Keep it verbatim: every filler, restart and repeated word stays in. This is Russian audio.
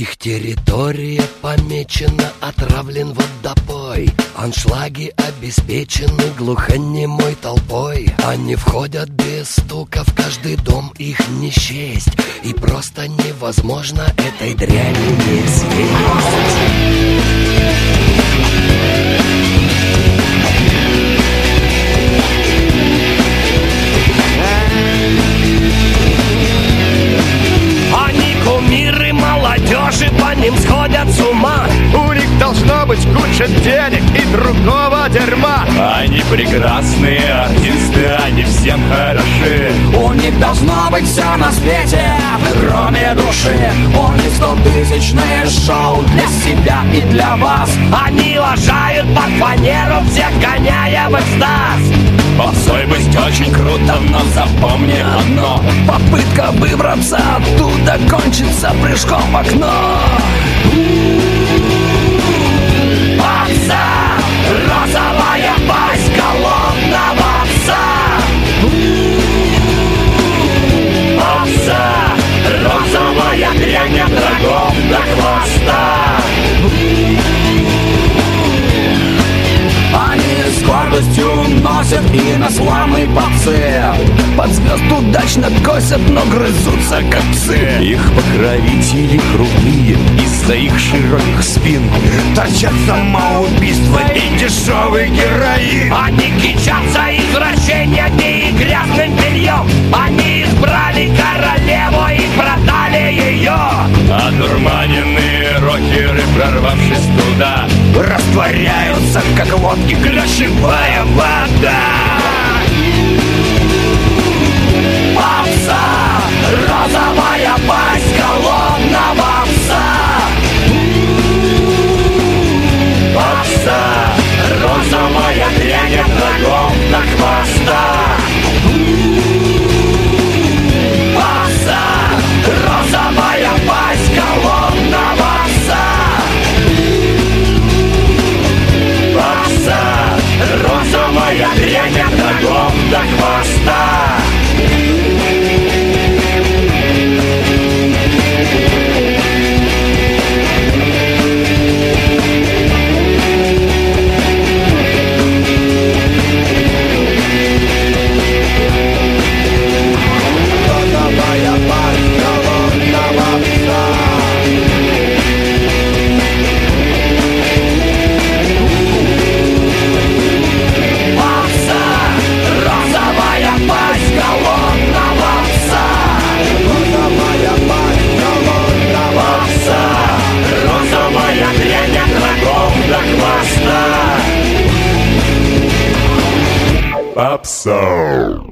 Их территория помечена, отравлен водопой. Аншлаги обеспечены глухонемой толпой. Они входят без стука, в каждый дом их не счесть. И просто невозможно этой дряни не съесть. Молодежи по ним сходят с ума. У них должно быть куча денег и другого дерьма. Они прекрасные артисты, они всем хороши. У них должно быть все на свете, кроме души. У них стотысячные шоу для себя и для вас. Они лажают под фанеру, всех гоняя в экстаз. Попсой быть очень круто, но запомни одно: попытка выбраться оттуда кончится прыжком в окно. Попса, розовая пасть голодного пса. Попса, розовая дрянь от рогов до хвоста. Они с гордостью носят и на славные попсы. Под звезд удачно косят, но грызутся как псы. Их покровители крутые, из-за их широких спин торчат самоубийство и дешевый героин. Они кичатся извращениями и грязным бельем. Они избрали королеву и продали ее. Одурманенные рокеры, прорвавшись туда, растворяются, как водки ключевая вода. Попса, розовая пасть голодного пса. Попса, розовая дрянь от ногов до хвоста. Попса, розовая пасть голодного пса. Попса, розовая дрянь от ногов до хвоста. Попса.